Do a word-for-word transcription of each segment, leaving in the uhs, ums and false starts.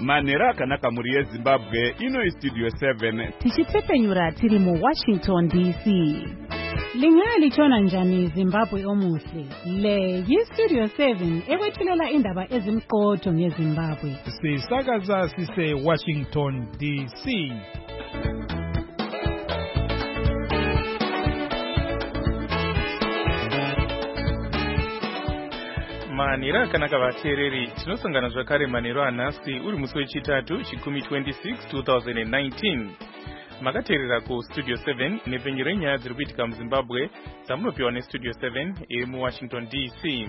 Manera kanaka muri Zimbabwe ino Studio seven. Tichitepenyura tiri mu Washington D C. Lingali chona njani Zimbabwe omuhle. Le yi Studio seven ekwethulela indaba ezimqotho ngeZimbabwe. Sisakaza sise Washington D C. Manira kanaka vateereri tinosangana zvakare manero anhasi uri musi wechitatu chikumi twenty-six twenty nineteen. Makateerera ku Studio seven nepenyu renyaya dziri kuitika muZimbabwe dzamunopiwa neStudio seven iri muWashington D C.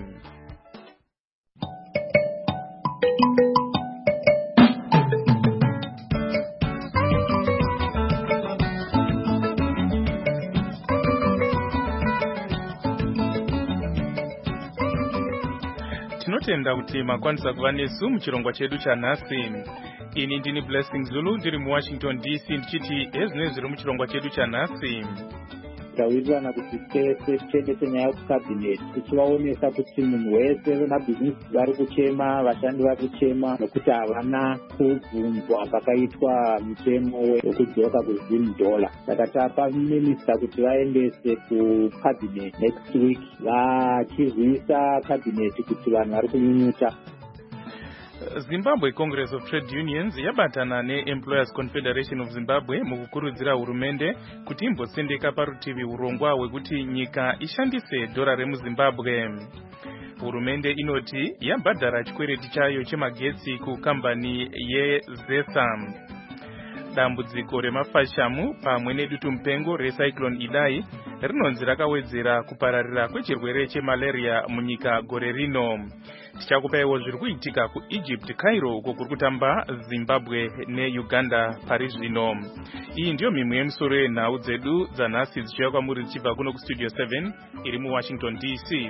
Tinotenda kuti makwanisa kuva nesu muchirongwa chedu chanhasi. Ini ndini Blessing Zulu ndiri muWashington D C ndichiti ezvinenge zviri muchirongwa chedu chanhasi. Tawirirana kuti tese tiendese nyaya kucabinet tichivaonesa kuti munhu wese vemabhizinisi vari kuchema, vashandi vari kuchema nokuti havana kubvunzwa pakaitwa mutemo wekudzoka kuzim dollar. Saka tapa minista kuti vaendese kucabinet next week vachizivisa cabinet kuti vanhu vari kunyunyuta. Zimbabwe Congress of Trade Unions yabatana neEmployers Confederation of Zimbabwe mukukurudzira hurumende kuti imbosendeka parutivi urongwa hwekuti nyika ishandise dhora remuZimbabwe. Hurumende inoti yabhadhara chikwereti chayo chemagetsi kukambani yeZESA. Dambudziko remafashamu pamwe nedutu mupengo recyclone Idai rinonzi rakawedzera kupararira kwechirwere chemalaria munyika gore rino. Tichakupaiwo zviri kuitika kuEgypt Cairo uko kuri kutamba Zimbabwe neUganda pari zvino. Iyi ndiyo mimwe yemisoro yenhau dzedu dzanhasi dzichiuya kwamuri dzichibva kuno kuStudio seven iri muWashington D C.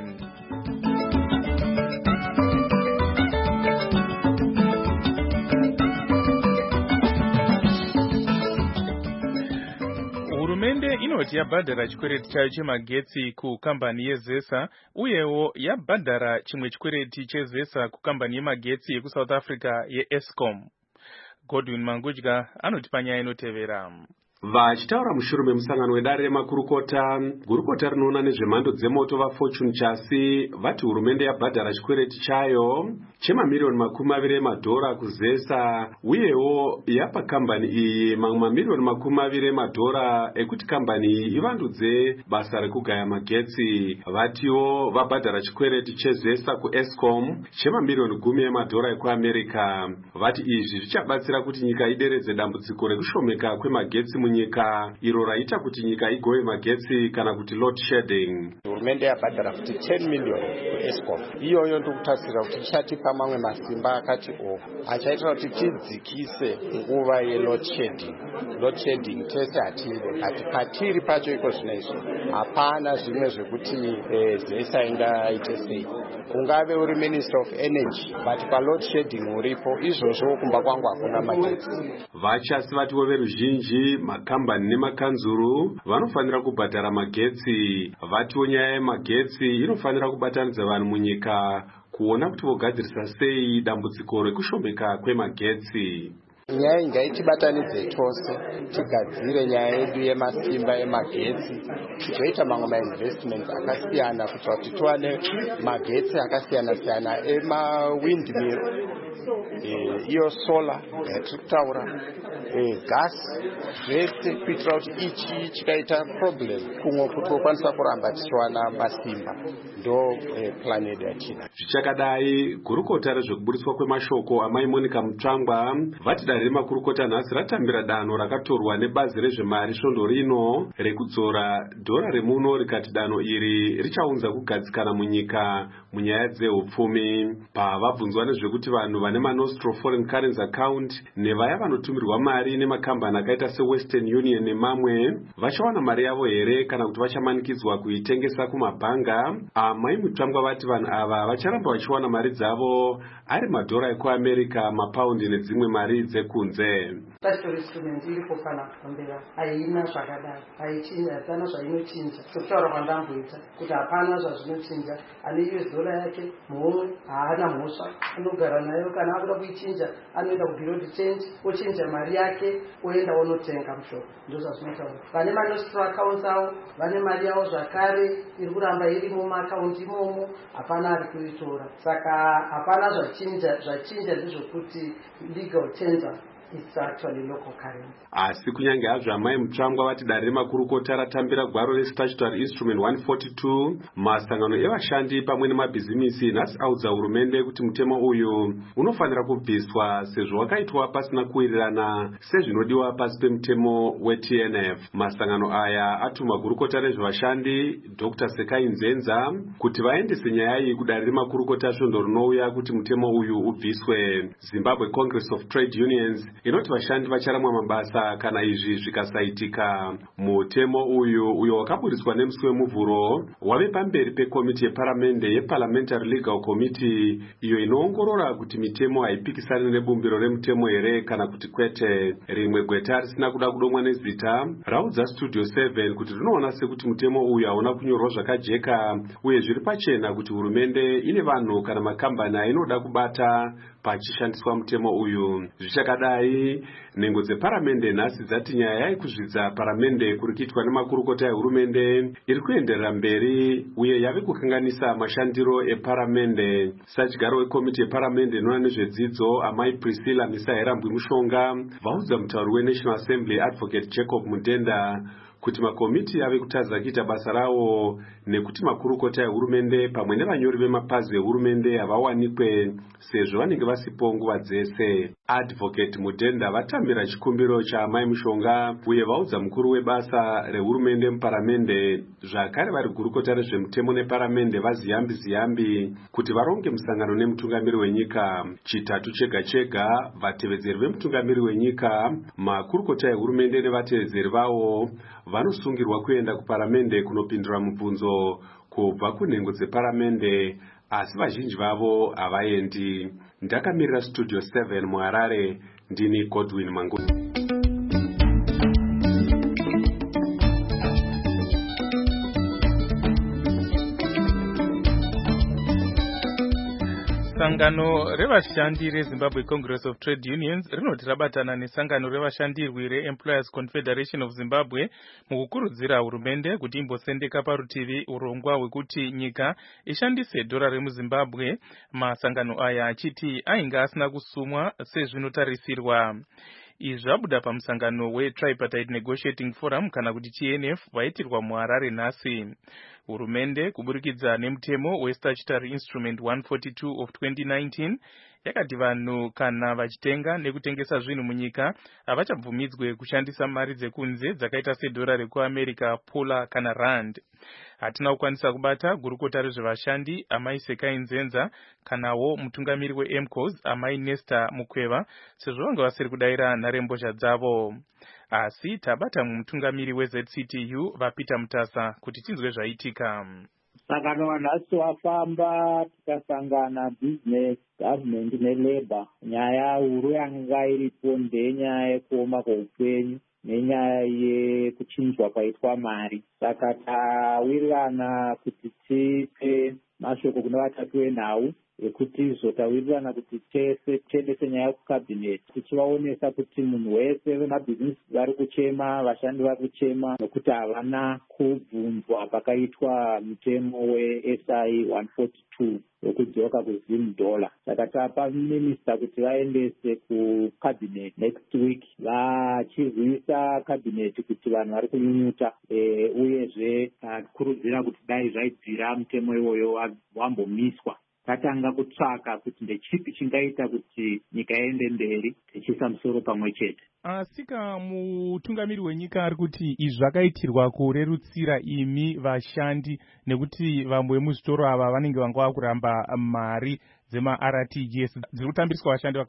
Hurumende inoti yabhadhara chikwereti chayo chemagetsi kukambani yeZESA uyewo yabhadhara chimwe chikwereti cheZESA kukambani yemagetsi yekuSouth Africa yeEskom. Godwin Mangudya anoti panyaya inotevera. Vachitaura mushure memusangano wedare remakurukota, gurukota rinoona nezvemhando dzemoto vaFortune Chasi vati hurumende yabhadhara chikwereti chayo chemamiliyoni makumi maviri emadhora kuZESA uyewo yapa kambani iyi mamwe mamiliyoni makumi maviri emadhora ekuti kambani iyi ivandudze basa rekugaya magetsi. Vatiwo vabhadhara chikwereti cheZESA kuEskom chemamiliyoni gumi emadhora ekuAmerica. Vati izvi zvichabatsira kuti nyika ideredze dambudziko rekushomeka kwemagetsi munyika iro raita kuti nyika igoye magetsi kana kuti load shedding. Hurumende yabhadhara kuti ten million kuEskom. Iyoyo ndokutarisira kuti ichatipa mamwe masimba akati o achaitira kuti tidzikise nguva yeload shedding. Load shedding tese hatiri ati patiri pacho iko zvinoizvo hapana zvimwe zvekuti ZESA ingaite sei. Ungave uri Minister of Energy but pa load shedding uripo izvozvo kumba kwangu hakuna magetsi. Vachasi vatiwo veruzhinji makambani nemakanzuru vanofanira kubhadhara magetsi. Vatiwo nyaya yemagetsi inofanira kubatanidza vanhu munyika kuona kuti vogadzirisa sei dambudziko rekushomeka kwemagetsi. Nyaya ingaitibatanidze tose tigadzire nyaya yedu yemasimba emagetsi tizoita mamwe mainvestments akasiyana kuitira kuti tiwane magetsi akasiyana siyana emawindmill, iyo solar yatiri kutaura, gas, zvese kuitira kuti ichi chikaita problem kumwe kuti tokwanisa kuramba tichiwana masimba. Ndo plan yedu yatina. Zvichakadai, gurukota rezvekuburiswa kwemashoko amai Monica Mutsvangwa vati dare remakurukota nhasi ratambira danho rakatorwa nebazi rezvemari svondo rino rekudzora dhora remuno rikati danho iri richaunza kugadzikana munyika munyaya dzehupfumi. Pavabvunzwa nezvekuti vanhu vane maNostro foreign currency account nevaya vanotumirwa mari nemakambani akaita seWestern Union nemamwe vachawana mari yavo here kana kuti vachamanikidzwa kuitengesa kumabhanga. Amai Mutsvangwa vati vanhu ava vacharamba vachiwana mari dzavo ari madhora ekuAmerica, mapaundi nedzimwe mari dze nekunze. Statutory instrument iripo kana kumbera haina zvakadai haichinja hapana zvainochinja sokutaura kwandamboita kuti hapana zvazvinochinja ane U S dollar yake muhomwe haana mhosva anogara nayo kana akuda kuichinja anoenda kubureau de change ochinja mari yake oenda onotenga mushoko ndo zvazvinotaura. Vane manostra accounts avo vane mari yavo zvakare iri kuramba iri mumaakaunti imomo hapana ari kuitora saka hapana zvachinja zvachinja ndizvokuti legal tender is actually local currency. Asi kunyange hazvo amai mutsvangwa vati dare remakurukota ratambira gwaro restatutory instrument one forty-two masangano evashandi pamwe nemabhizimisi nhasi audza hurumende kuti mutemo uyu unofanira kubviswa sezvo wakaitwa pasina kuwirirana sezvinodiwa pasi pemutemo we-T N F. Masangano aya atuma gurukota rezvevashandi Doctor Sekai Nzenza kuti vaendese nyaya iyi kudare remakurukota svondo rinouya kuti mutemo uyu ubviswe. Zimbabwe Congress of Trade Unions inoti vashandi vacharamwa mabasa kana izvi zvikasaitika. Mutemo uyu uyo wakaburiswa nemusi wemuvhuro wave pamberi pekomiti yeparamende yeParliamentary Legal Committee iyo inoongorora kuti mitemo haipikisani nebumbiro remutemo here kana kuti kwete. Rimwe gweta risina kuda kudomwa nezita raudza Studio seven kuti rinoona sekuti mutemo uyu hauna kunyorwa zvakajeka uye zviri pachena kuti hurumende ine vanhu kana makambani ainoda kubata pachishandiswa mutemo uyu. Zvichakadai nhengo dzeparamende nhasi dzati nyaya yaikuzvidza paramende kuri kuitwa nemakurukota ehurumende iri kuenderera mberi uye yave kukanganisa mashandiro eparamende. Sadyaro wekomiti yeparamende inoona nezvedzidzo amai Priscilla Misaherambwi Mushonga vaudza mutauri weNational Assembly Advocate Jacob Mudenda kuti makomiti ave kutadza kuita basa rawo nekuti makurukota ehurumende pamwe nevanyori vemapazi ehurumende havawanikwe sezvo vanenge vasipo nguva dzese. Advocate Mudenda vatambira chikumbiro chaamai Mushonga uye vaudza mukuru webasa rehurumende muparamende zvakare vari gurukota rezvemutemo neparamende vaziyambi ziyambi kuti varonge musangano nemutungamiri wenyika. Chitatu chega chega vatevedzeri vemutungamiri wenyika, makurukota ehurumende nevatevedzeri vavo vanosungirwa kuenda kuparamende kunopindura mubvunzo kubva kunhengo dzeparamende asi vazhinji vavo havaendi. Ndakamirira Studio seven muHarare, ndini Godwin Manguni. Sangano revashandi reZimbabwe Congress of Trade Unions rinoti rabatana nesangano revashandirwi reEmployers Confederation of Zimbabwe mukukurudzira hurumende kuti imbosendeka parutivi urongwa hwekuti nyika ishandise dhora remuZimbabwe. Masangano aya achiti ainge asina kusumwa sezvinotarisirwa. Izvi zvabuda pamusangano weTripartite Negotiating Forum kana kuti T N F waitirwa muHarare nhasi. Hurumende kuburikidza nemutemo weStatutory Instrument one forty-two of twenty nineteen yakati vanhu kana vachitenga nekutengesa zvinhu munyika havachabvumidzwe kushandisa mari dzekunze dzakaita sedhora rekuAmerica, Pula kana Rand. Hatina kukwanisa kubata gurukota rezvevashandi amai Sekai Nzenza kanawo mutungamiri weM C O S amai Nesta Mukweva sezvo vanga vasiri kudaira nharembozha dzavo. Asi tabata mutungamiri weZ C T U vaPeter Mutasa kuti tinzwe zvaitika. Sangano wanhasi wafamba tikasangana business, government nelabor. Nyaya huru yanga iripo ndenyaya yekuoma kweupenyu nenyaya yekuchinjwa kwaitwa mari. Saka tawirirana kuti tipe mashoko kune vatatu venhau ekuti zotawirirana kuti tese tiendese nyaya kukabhineti tichivaonesa kuti munhu wese vemabhizinesi vari kuchema, vashandi vari kuchema nokuti havana kubvunzwa pakaitwa mutemo weS I one forty-two wekudzoka kuzim dollar. Saka tapa minista kuti vaendese kukabhineti next week vachizivisa kabhineti kuti vanhu vari kunyunyuta e, uyezve takurudzira kuti dai zvaibvira mutemo iwoyo wambomiswa. Tatanga kutsvaka kuti ndechipi chingaita kuti nyika iende mberi tichiisa musoro pamwe chete. Asika mutungamiri wenyika ari kuti izvi zvakaitirwa kurerutsira imi vashandi nekuti vamwe vemuzvitoro ava vanenge vanga vakuramba mari dzema R T G S dziri kutambiswa vashandi vakawanda.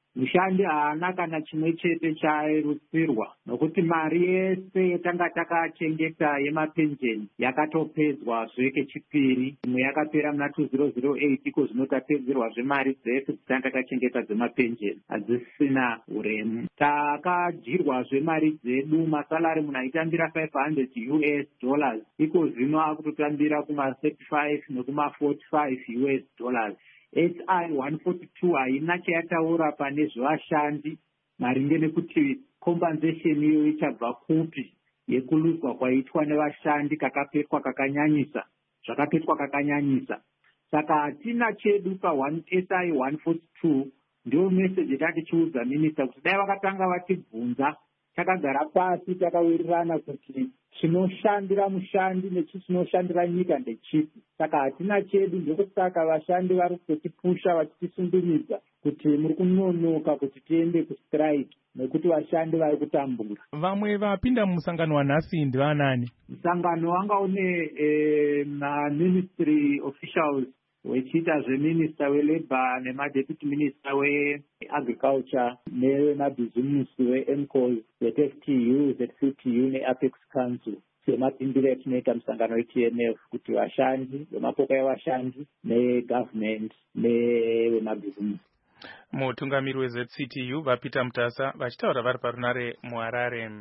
mushandi haana kana chimwe chete chairutsirwa, nokuti mari yese yetanga takachengeta yemapenjeni yakatopedzwazve kechipiri. Imwe yakapera muna two thousand eight iko zvino tapedzerwazve mari dzese dzatanga takachengeta dzemapenjeni hadzisina uremu. Takadyirwazve mari dzedu, masalari munhu aitambira five hundred U S dollars, iko zvino akutotambira kuma thirty-five nekuma forty-five U S dollars. S I one forty-two haina chayataura pane zvevashandi maringe nekuti compensation iyo ichabva kupi yekuluzwa kwaitwa nevashandi kakapetwa kakanyanyisa zvakapetwa kakanyanyisa. Saka hatina chedu pa S I one forty-two. Ndio message yatati chiudza minister kuti dai vakatanga vatibvunza takagara pasi takawirirana kuti chinoshandira mushandi nechichinoshandira nyika ndechipi. Saka hatina chedu, ndokusaka vashandi vari kutipusha vachitisundumidza kuti muri kunonoka kuti tiende kustrike nekuti vashandi vari kutambura. Vamwe vapinda mumusangano wanhasi ndivanani? Musangano wanga une eh, ma-ministry officials wechiita zveminista welabor nemadeputy minister weagriculture nevemabhizimisi we-M C O S, Z-F T U, Z-C T U ne-Apex Council. Semapindiro etinoita musangano we-T N F kuti vashandi vemapoka evashandi negovernment nevemabhizimisi. Mutungamiri we-Z C T U vaPeter Mutasa vachitaura vari parunare muHarare.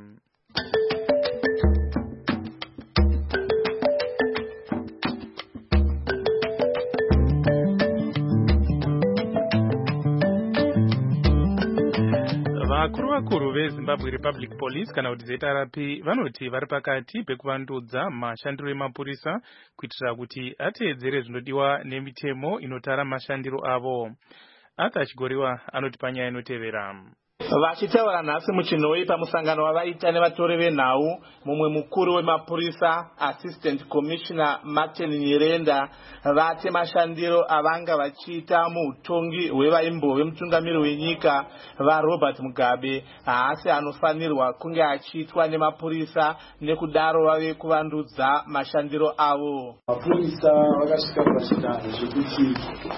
Vakuru vakuru veZimbabwe Republic Police kana kuti Z R P vanoti vari pakati pekuvandudza mashandiro emapurisa kuitira kuti ateedzere zvinodiwa nemitemo inotara mashandiro avo. Arthur Chigoriwa anoti panyaya inotevera. Vachitaura nhasi muChinoi pamusangano wavaita nevatori venhau, mumwe mukuru wemapurisa Assistant Commissioner Martin Nyirenda vati mashandiro avanga vachiita muutongi hwevaimbo vemutungamiri wenyika vaRobert Mugabe haasi anofanirwa kunge achiitwa nemapurisa, nekudaro vave kuvandudza mashandiro avo. Mapurisa vakasvika pachidanho zvekuti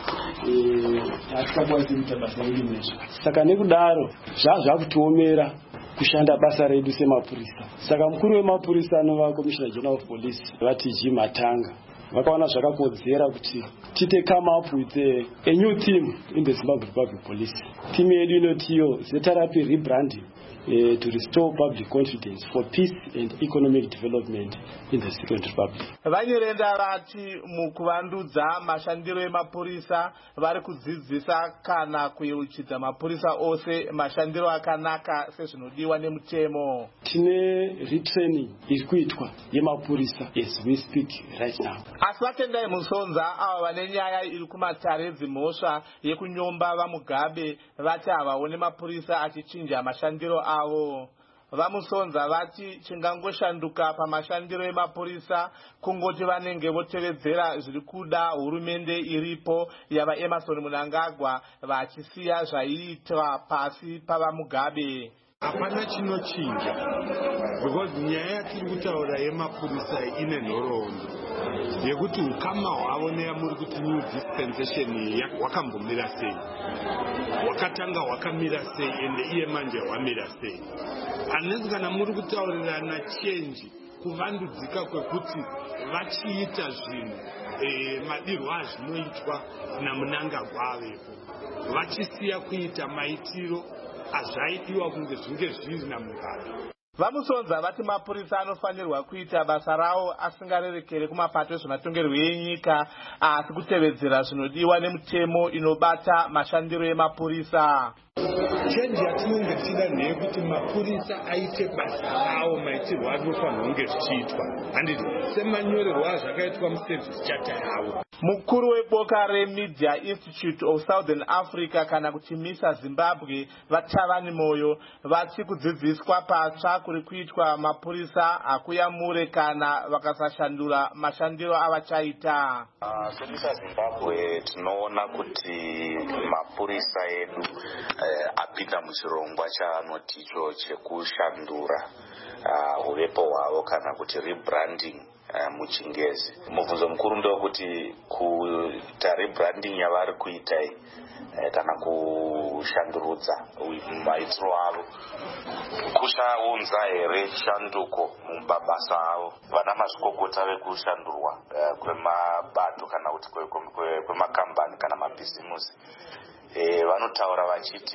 hatikakwanisi kuita basa redu nezvo, saka nekudaro zvazvakutoomera kushanda basa redu semapurisa. Saka mukuru wemapurisa anova Commissioner General of Police vati G Matanga vakaona zvakakodzera kuti tite come up with a, a new team in the Zimbabwe Republic Police. Team yedu inotiyo Z R P rebranding uh, to restore public confidence for peace and economic development in the Second Republic. Vanyirenda vati mukuvandudza mashandiro emapurisa vari kudzidzisa kana kuyeuchidza mapurisa ose mashandiro akanaka sezvinodiwa nemutemo. Tine retraining iri kuitwa yemapurisa as we speak right now. Asi vatendai musonza ava vane nyaya iri kumatare dzimhosva yekunyomba vaMugabe vati havaone mapurisa achichinja mashandiro avo. Vamusonza vati chingangoshanduka pamashandiro emapurisa kungoti vanenge votevedzera zviri kuda hurumende iripo yava Emerson Mnangagwa vachisiya zvaiitwa pasi pavaMugabe. Hapana chinochinja because nyaya yatiri kutaura yemapurisa ine nhoroondo yekuti ukama hwavo neyamuri kuti new dispensation hwakambomira sei, hwakatanga hwakamira sei ende iye manje hwamira sei. Unless kana muri kutaurirana change, kuvandudzika kwekuti vachiita zvinhu e, madirwo azvinoitwa naMnangagwa avepo vachisiya kuita maitiro azvaidiwa kunge zvinge zviri naMugabe. Vamusonza vati mapurisa anofanirwa kuita basa rawo asingarerekere kumapato ezvematongerwo enyika asi kutevedzera zvinodiwa nemutemo inobata mashandiro emapurisa. Change yatinenge tida ndeyekuti mapurisa aite basa rawo maitirwo anofanirwa kunge zvichiitwa handiti semanyorerwo azvakaitwa muservice chata yavo. Mukuru weboka reMedia Institute of Southern Africa kana kuti MISA Zimbabwe vaTavani Moyo vati kudzidziswa patsva kuri kuitwa mapurisa hakuyamure kana vakasashandura mashandiro avachaita. Uh, seMISA Zimbabwe tinoona kuti mapurisa edu eh, apinda muchirongwa chaanoticho chekushandura uh, uvepo hwavo kana kuti rebranding uh, muchingezi. Mubvunzo mukuru ndewekuti kuita rebranding yavari kuita uh, kana kushandurudza maitiro avo kuchaunza here shanduko mumabasa avo. Vana mazvikokota vekushandurwa uh, kwemabato kana kuti kwemakambani kana mabhizimusi e, vanotaura vachiti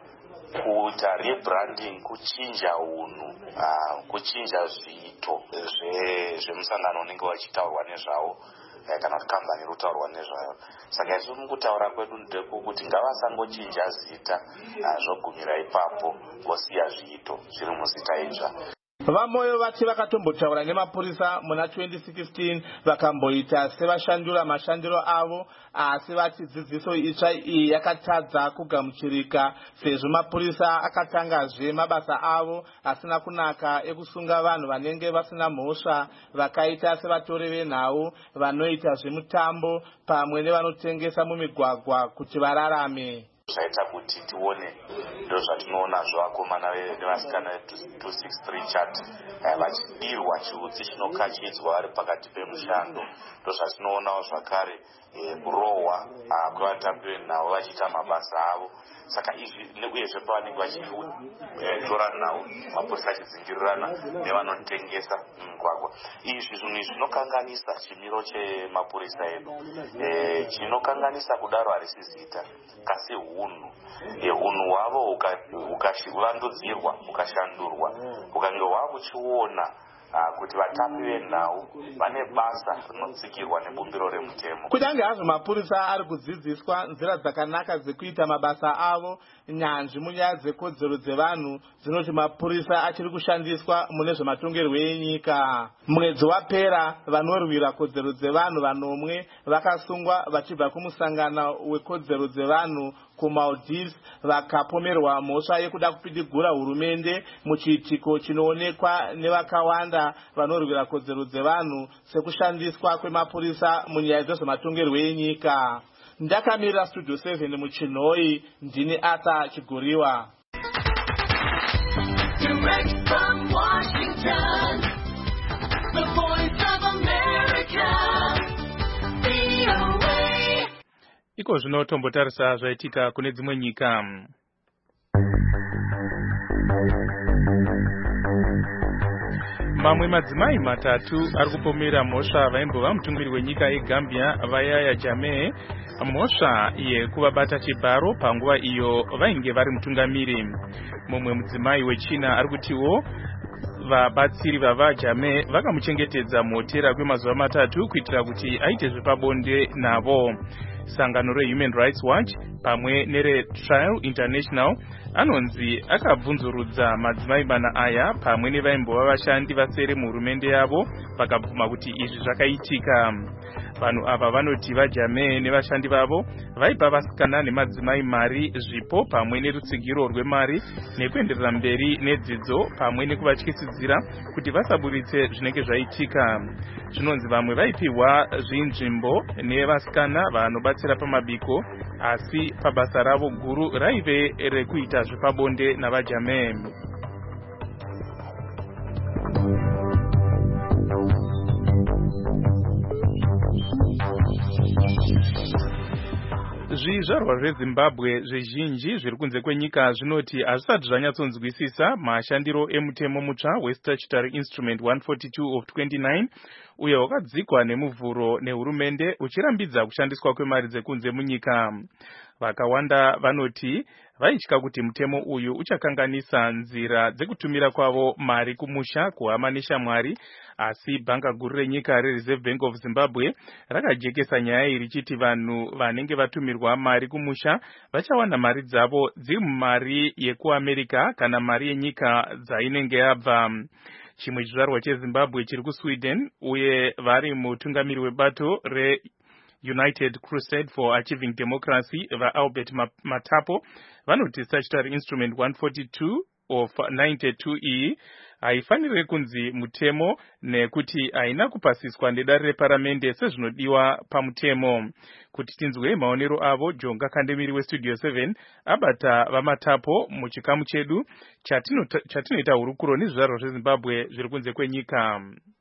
kuita rebranding kuchinja unhu uh, kuchinja zviito zvemusangano unenge wachitaurwa nezvawo kana kuti kambani irikutaurwa nezvayo. Saka isu mukutaura kwedu ndekuti ngavasangochinja zita zvogumira ipapo ngosiya zviito zviri muzita idzva. Vamoyo vati vakatombotaura nemapurisa muna twenty sixteen vakamboita sevashandura mashandiro avo, asi vati dzidziso itsva iyi yakatadza kugamuchirika sezvo mapurisa akatangazve mabasa avo asina kunaka ekusunga vanhu vanenge vasina mhosva vakaita sevatori venhau vanoita zvemutambo pamwe nevanotengesa mumigwagwa kuti vararame. Zvaita kuti tione ndo zvatinoona zvakomana nevasikana two sixty-three chat vachidirwa chiudzi chinokachidzwa vari pakati pemushando. Ndo zvatinoonawo zvakare kurohwa kwevatambi venhau vachiita mabasa avo. Saka izvi uyezve pavanenge vachitora nhau mapurisa achidzingirirana nevanotengesa mumigwagwa. Izvi zvinhu zvinokanganisa chimiro chemapurisa edu. Chinokanganisa kudaro harisi zita kasi hunhu. Hunhu hwavo ukavandudzirwa ukashandurwa ukange wakuchiona kuti vatambi venhau vane basa rinotsikirwa nebumbiro remutemo. Kutange hazvo mapurisa ari kudzidziswa nzira dzakanaka dzekuita mabasa avo, nyanzvi munyaya dzekodzero dzevanhu dzinoti mapurisa achiri kushandiswa mune zvematongerwo enyika. Mwedzi wapera vanorwira kodzero dzevanhu vanomwe vakasungwa vachibva kumusangano wekodzero dzevanhu kuMaldives vakapomerwa mhosva yekuda kupidigura hurumende muchiitiko chinoonekwa nevakawanda vanorwira kodzero dzevanhu sekushandiswa kwemapurisa munyaya dzezvematongerwo enyika. Ndakamirira Studio seven muChinhoi, ndini Arthur Chiguriwa. Direct from Washington, the voice of America, V O A. Iko zvino tombotarisa zvaitika kune dzimwe nyika. Mamwe madzimai matatu ari kupomera mhosva vaimbova mutungamiri wenyika yeGambia vaYahya Jammeh mhosva yekuvabata chibharo panguva iyo vainge vari mutungamiri. Mumwe mudzimai wechina ari kutiwo vabatsiri vavaJammeh vakamuchengetedza muhotera kwemazuva matatu kuitira kuti aite zvepabonde navo. Sangano reHuman Rights Watch pamwe nereTrial International anonzi akabvunzurudza madzimai mana aya pamwe nevaimbova vashandi vasere muhurumende yavo vakabvuma kuti izvi zvakaitika. Vanhu ava vanoti vaJammeh nevashandi vavo vaipa vasikana nemadzimai mari, zvipo pamwe nerutsigiro rwemari nekuenderera mberi nedzidzo pamwe nekuvatyisidzira kuti vasaburitse zvinenge zvaitika. Zvinonzi vamwe vaipiwa zvinzvimbo nevasikana vanobatsira pamabiko, asi pabasa ravo guru raive rekuita zvepabonde navaJammeh. Zvizvarwa zveZimbabwe zvizhinji zviri kunze kwenyika zvinoti hazvisati zvanyatsonzwisisa mashandiro emutemo mutsva weStatutory Instrument one forty-two of twenty-nine uyo wakadzikwa nemuvhuro nehurumende uchirambidza kushandiswa kwemari dzekunze munyika. Vakawanda vanoti vaitya kuti mutemo uyu uchakanganisa nzira dzekutumira kwavo mari kumusha kuhama neshamwari, asi bhanga guru renyika reReserve Bank of Zimbabwe rakajekesa nyaya iyi richiti vanhu vanenge vatumirwa mari kumusha vachawana mari dzavo dziri mumari yekuAmerica kana mari yenyika dzainenge yabva. Chimwe chizvarwa cheZimbabwe chiri kuSweden uye vari mutungamiri webato re United Crusade for Achieving Democracy vaAlbert Matapo vanoti Statutory Instrument one forty-two of ninety-two E haifaniri kunzi mutemo nekuti haina kupasiswa nedare reparamende sezvinodiwa pamutemo. Kuti tinzwe maonero avo, Jonga Kandemiri weStudio seven abata vamatapo muchikamu chedu chatinoita hurukuro nezvizvarwa zveZimbabwe zviri kunze kwenyika.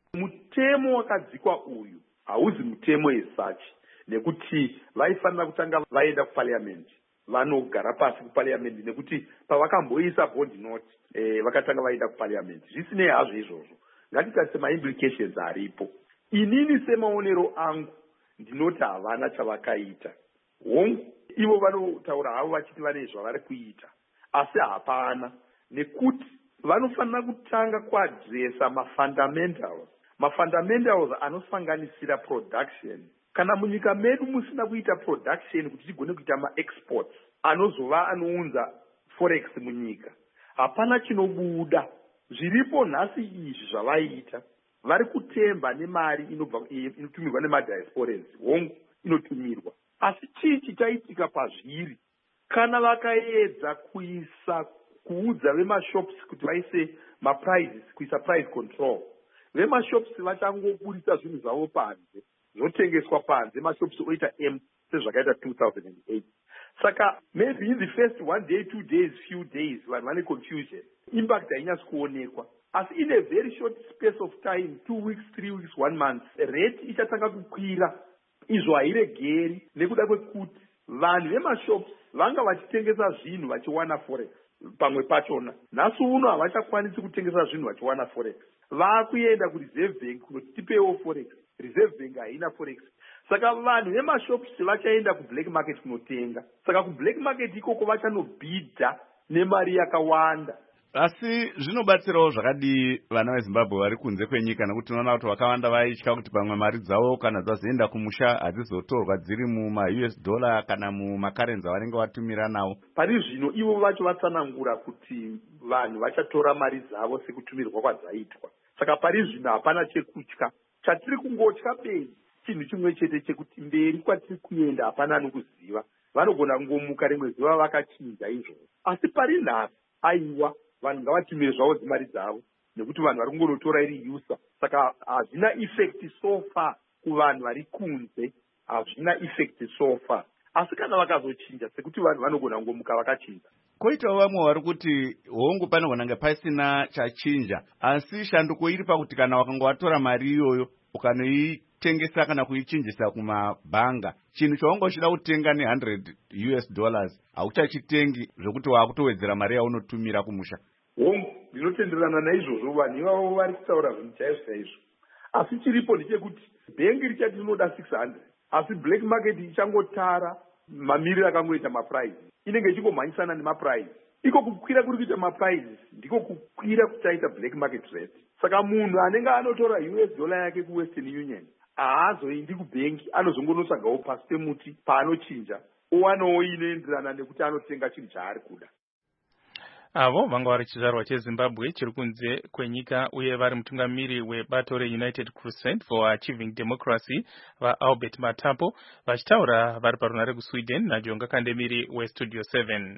Mutemo wakadzikwa uyu hauzi mutemo as nekuti vaifanira kutanga vaenda kupariamendi vanogara pasi kupariamendi nekuti pavakamboisa bond note eh, vakatanga vaenda kupariamendi. Zvisinei hazvo izvozvo, ngatitarise maimplications aripo. Inini semaonero angu ndinoti havana chavakaita. Hongu ivo vanotaura havo vachiti vane zvavari kuita, asi hapana, nekuti vanofanira kutanga kuadresa mafundamentals mafundamentals anosanganisira production. Kana munyika medu musina kuita production kuti tigone kuita maexports anozova anounza forex munyika, hapana chinobuda. Zviripo nhasi izvi zvavaita, vari kutemba nemari inobva inotumirwa nemadiasporas. Hongu inotumirwa, asi chii chichaitika pazviri kana vakaedza kuisa kuudza vemashops kuti vaise maprizes, kuisa price control? Vemashops vachangoburisa zvinhu zvavo panze, zvotengeswa panze, mashops oita m sezvakaita two thousand eight. Saka maybe in the first one day, two days, few days, vanhu vane confusion, impact hainyasi kuonekwa. As in a very short space of time, two weeks, three weeks, one month, rate ichatanga kukwira. Izvo hairegeri nekuda kwekuti vanhu vemashops vanga vachitengesa zvinhu vachiwana forex pamwe pachona. Nhasi uno havachakwanisi kutengesa zvinhu vachiwana forex. Vakuenda kureserve bank kunoti tipewo forex. Reserve bank haina forex. Saka vanhu vemashops vachaenda kublack market kunotenga. Saka kublack market ikoko vachanobhidha nemari yakawanda. Asi zvinobatsirawo zvakadi vana veZimbabwe vari kunze kwenyika, nekuti tinoona kuti vakawanda vaitya kuti pamwe mari dzavo kana dzazoenda kumusha hadzizotorwa dziri muma-U S dollar kana mumakarenzi avanenge vatumira nawo. Pari zvino ivo vacho vatsanangura kuti vanhu vachatora mari dzavo sekutumirwa kwadzaitwa. Saka pari zvino hapana chekutya. Chatiri kungotya bei chinhu chimwe chete chekuti mberi kwatiri kuenda hapana anokuziva. Vanogona kungomuka rimwe zuva vakachinja izvozvo. Asi pari nhasi, aiwa, vanhu ngavatumire zvavo dzimari dzavo, nekuti vanhu vari kungonotora iri user. Saka hazvina effect so far kuvanhu vari kunze, hazvina effect so far. Asi kana vakazochinja sekuti vanhu vanogona kungomuka vakachinja. Koitawo vamwe vari kuti hongu panogona kunge pasina chachinja, asi shanduko iri pakuti kana wakanga watora mari iyoyo ukanoitengesa kana kuichinjisa kumabhanga, chinhu chaunga uchida kutenga ne one hundred U S dollars hauchachitengi zvokuti wakutowedzera mari yaunotumira kumusha. Hongu ndinotenderana naizvozvo, vanhu ivavo vari kutaura zvinhu chaizvo chaizvo. Asi chiripo ndechekuti bhengi richati rinoda six hundred, asi black market ichangotara mamiriro akangoita maprice, inenge ichingomhanyisana nemaprice. Iko kukwira kuri kuita maprices ndiko kukwira kuchaita black market rate. Saka munhu anenge anotora U S dollar yake kuWestern Union haazoendi kubhengi, anozongonotsvagawo pasi pemuti paanochinja owanawo inoenderana nekuti anotenga chinhu chaari kuda. Avo vanga vari chizvarwa cheZimbabwe chiri kunze kwenyika uye vari mutungamiri webato reUnited Crusade for Achieving Democracy vaAlbert Matapo vachitaura vari parunare kuSweden naJonga Kandemiri weStudio seven.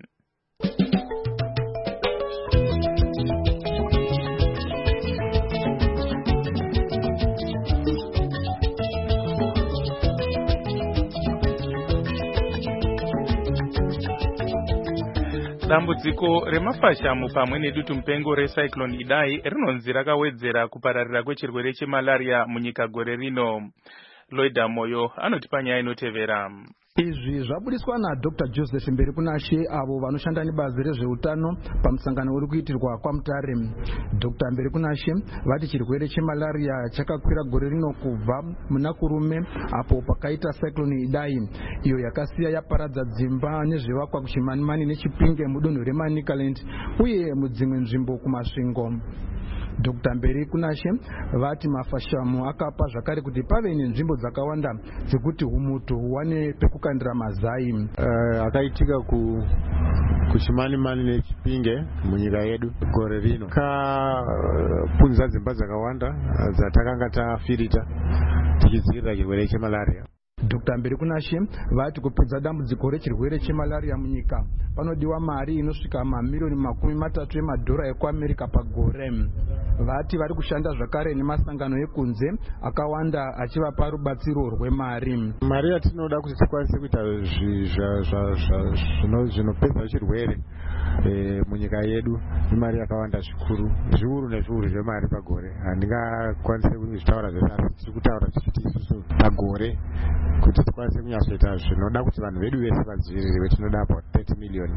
Dambudziko remafashamu pamwe nedutu mupengo recyclone Idai rinonzi rakawedzera kupararira kwechirwere chemalaria munyika gore rino. Loida Moyo anotipa nyaya inotevera. Izvi zvabudiswa naDr Joseph Mberikunashe avo vanoshanda nebazi rezveutano pamusangano uri kuitirwa kwaMutare. Dr Mberikunashe vati chirwere chemalaria chakakwira gore rino kubva muna kurume apo pakaita cyclone Idai iyo yakasiya yaparadza dzimba nezvivakwa kuChimanimani neChipinge mudunhu reManicaland uye mudzimwe nzvimbo kumasvingo. Dr Mberikunashe vati mafashamu akapa zvakare kuti pave nenzvimbo dzakawanda dzekuti humutu huwane pekukandira mazai. Uh, akaitika ku kuChimanimani neChipinge munyika yedu gore rino kapunza uh, dzimba dzakawanda uh, dzatakanga tafirita tichidzivirira chirwere chemalaria. Dr Mberikunashe vati kupedza dambudziko rechirwere chemalaria munyika panodiwa mari inosvika mamiliyoni makumi matatu emadhora ekuamerica pagore. Vati vari kushanda zvakare nemasangano ekunze akawanda achivapa rubatsiro rwemari. Mari yatinoda kuti tikwanise kuita zvinopedza chirwere munyika yedu imari yakawanda zvikuru zviuru nezviuru zvemari pagore. Handingakwanise kuzvitaura zvese asi tiri kutaura tichiti isusu pagore kuti tikwanise kunyatsoita zvinoda kuti vanhu vedu vese vadziviririwe tinoda about thirty million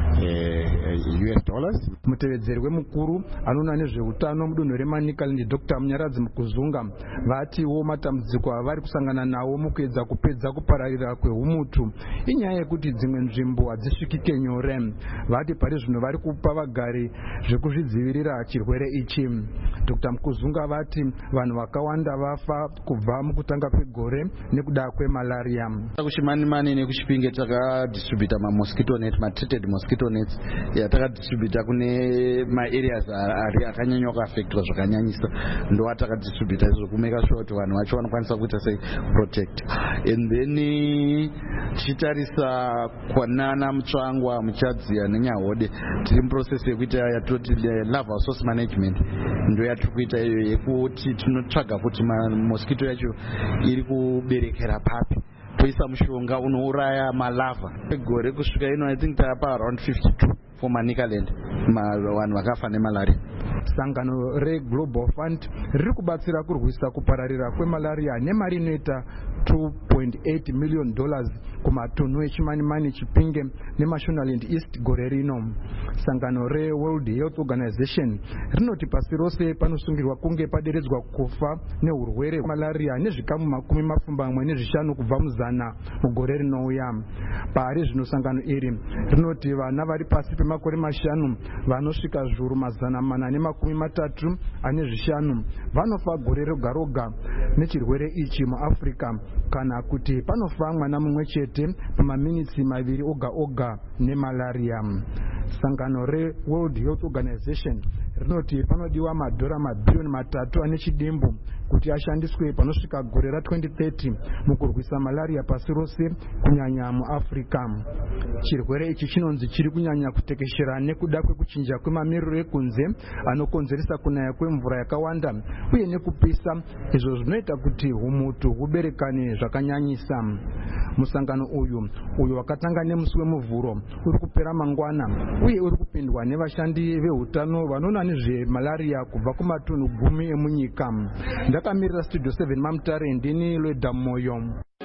U S dollars. Mutevedzeri wemukuru anoona nezveutano mudunhu reManicaland Dr Munyaradzi Mukuzunga vatiwo matambudziko avari kusangana nawo mukuedza kupedza kupararira kwehumutu inyaya yekuti dzimwe nzvimbo hadzisvikike nyore. Vati pari zvino vari kupa vagari zvekuzvidzivirira chirwere ichi. Dr Mukuzunga vati vanhu vakawanda vafa kubva mukutanga kwegore nekuda kwemalaria. Kuchimanimani nekuchipinge takadistributa mamosquito net matreated mosquito nets yatakadistributa kune maareas ari akanyanya kuaffectwa zvakanyanyisa ndo atakadistributa izvo kumeka sure kuti vanhu vacho vanokwanisa kuita sei protect. And then tichitarisa kwanana mutsvangwa muchadziya nenyahode tiri muprocess yekuita yatoti larval source management ndo yatiri kuita iyo yekuti tinotsvaga kuti mosquito yacho iri kuberekera papi toisa mushonga unouraya malava. Gore kusvika ino I think tapa around fifty-two for Manicaland vanhu vakafa nemalaria. Sangano reGlobal Fund riri kubatsira kurwisa kupararira kwemalaria nemari inoita two point eight million dollars kumatunhu echimanimani Chipinge neMashonaland East gore rino. Sangano reWorld Health Organization rinoti pasi rose panosungirwa kunge paderedzwa kufa neurwere malaria nezvikamu makumi mapfumbamwe nezvishanu kubva muzana mugore rinouya. Pari zvino sangano iri rinoti vana vari pasi pemakore mashanu vanosvika zviuru mazana mana nemakumi matatu ane zvishanu vanofa gore roga roga nechirwere ichi muAfrica kana kuti panofa mwana mumwe chete pamaminitsi maviri oga oga nemalaria. Sangano reWorld Health Organization rinoti panodiwa madhora mabhirioni matatu ane chidimbu kuti ashandiswe panosvika gore ra twenty thirty mukurwisa malaria pasi rose kunyanya muAfrica. Chirwere ichi chinonzi chiri kunyanya kutekeshera nekuda kwekuchinja kwemamiriro ekunze anokonzeresa kunaya kwemvura yakawanda uye nekupisa izvo zvinoita kuti humutu huberekane zvakanyanyisa. Musangano uyu uyu wakatanga nemusi wemuvhuro uri kupera mangwana uye uri kupindwa nevashandi veutano vanoona nezvemalaria kubva kumatunhu gumi emunyika. Ndakamirira Studio seven Mamutare ndini Lweda Moyo.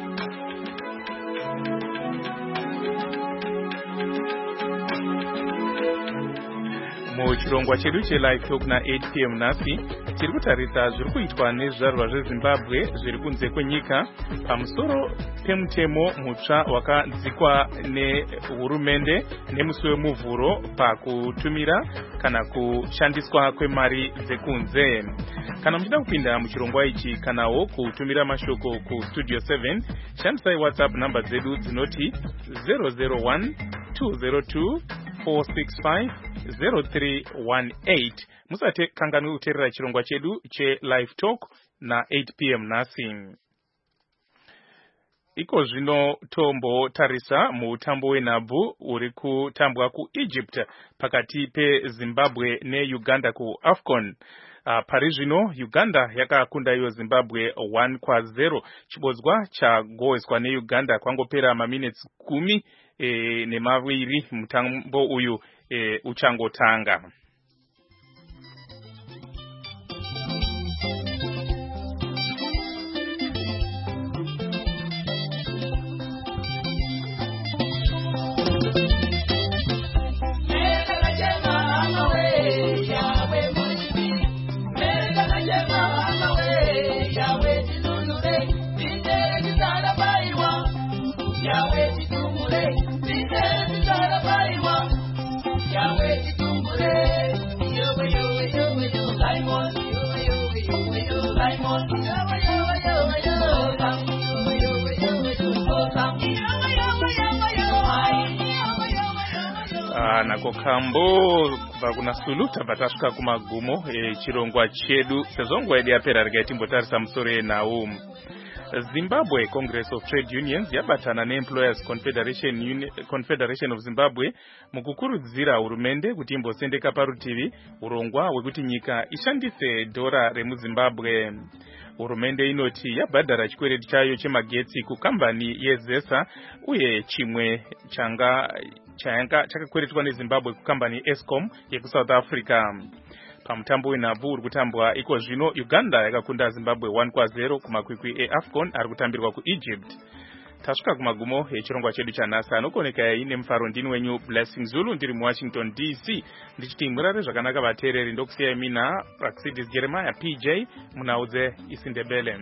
Muchirongwa chedu chelive talk na eight p m nhasi tiri kutarisa zviri kuitwa nezvizvarwa zveZimbabwe zviri kunze kwenyika pamusoro pemutemo mutsva wakadzikwa nehurumende nemusi wemuvhuro pakutumira kana kushandiswa kwemari dzekunze. Kana muchida kupinda muchirongwa ichi kanawo kutumira mashoko kustudio seven shandisai WhatsApp namba dzedu dzinoti zero zero one two zero two four six five zero three one eight. Musate kanganwi kuteerera chirongwa chedu che live talk na eight p m nhasi. Iko zvino tombo tarisa mutambo wenhabvu uri kutambwa kuEgypt pakati peZimbabwe neUganda kuAFCON. Uh, pari zvino Uganda yakakunda iyo Zimbabwe one kwa zero. Chibodzwa chagoeswa neUganda kwangopera maminutes kumi e, nemaviri mutambo uyu e, uchangotanga. Nako kambo kubva kuna suluta batasvika kumagumo e, chirongwa chedu sezvo nguva yedu yapera regai timbotarisa musoro yenhau. Zimbabwe Congress of Trade Unions yabatana neEmployers Confederation, Uni Confederation of Zimbabwe mukukurudzira hurumende kuti imbosendeka parutivi urongwa hwekuti nyika ishandise dhora remuZimbabwe. Hurumende inoti yabhadhara chikwereti chayo chemagetsi kukambani yeZESA uye chimwe changa changa chakakweretwa neZimbabwe kukambani Eskom yekuSouth Africa. Pamutambo wenhabvu uri kutambwa iko zvino Uganda yakakunda Zimbabwe one kwa zero kumakwikwi eAFCON ari kutambirwa kuEgypt. Tasvika kumagumo echirongwa chedu chanhasi anokoneka ine mufaro ndini wenyu Blessing Zulu ndiri muWashington D C ndichiti murare zvakanaka vateereri ndokusiyai mina Praxidis Jeremiah P J munaudze isindebele.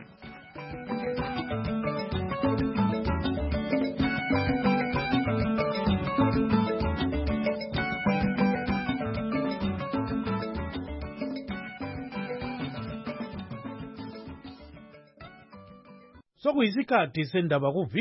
Sokuyisikhathi sendaba ku